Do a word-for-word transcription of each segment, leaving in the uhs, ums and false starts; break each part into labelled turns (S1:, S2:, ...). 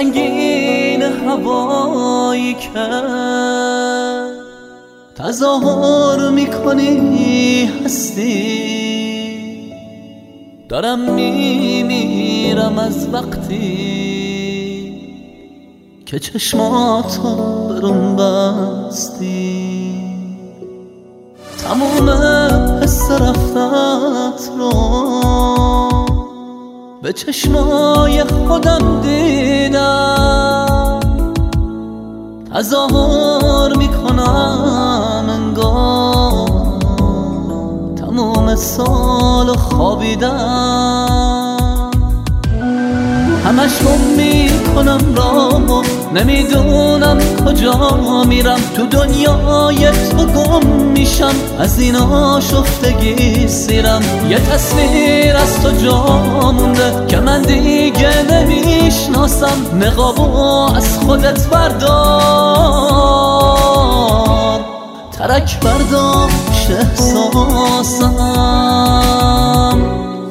S1: سنگین هوایی که تظاهر میکنی هستی. دارم میمیرم از وقتی که چشماتو برون بستی. تمام حس رفتت رو به چشمای خودم دیدم. تظاهر میکنم انگار تمام سال خوابیدم. همش گم میکنم راهو، نمیدونم کجا میرم. تو دنیای تو گم میشم، از این آشفتگی سیرم. یه تصویر از تو جا مونده که من دیگه نمیشناسم. نقابو از خودت بردار، ترک برداشت احساسم.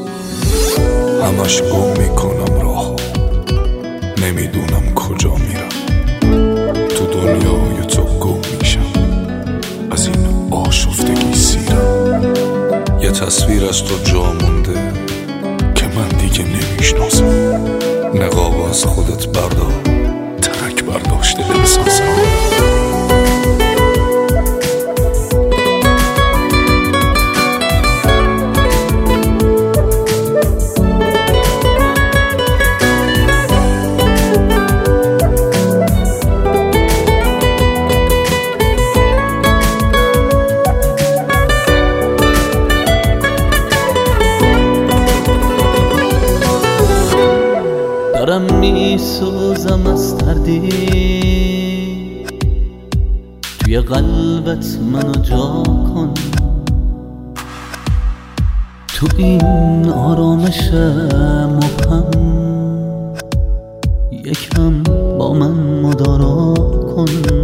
S2: همش گم میکنم راهو، نمیدونم کجا میرم. تو دنیای تو گم میشم، از این آشفتگی سیرم. یه تصویر از تو جا مونده که من دیگه نمیشناسم. نقاب از خودت بردار، ترک برداشته احساسم.
S1: دارم میسوزم از تردید، توی قلبت منو جا کن. تو این آرامش مبهم یکم با من مدارا کن.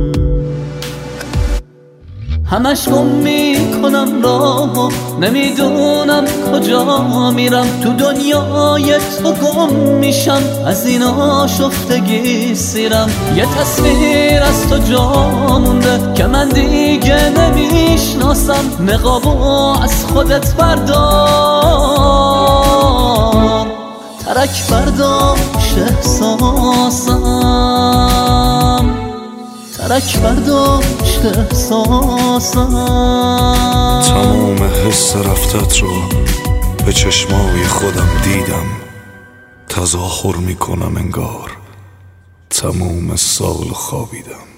S1: همش گم میکنم راهو، نمیدونم کجا میرم. تو دنیای تو گم میشم، از این آشفتگی سیرم. یه تصویر از تو جا مونده که من دیگه نمیشناسم. نقابو از خودت بردار، ترک برداشت احساسم. ترک برداشت احساسم.
S2: تمام حس رفتت رو به چشمای خودم دیدم. تظاهر میکنم انگار تمام سال خوابیدم.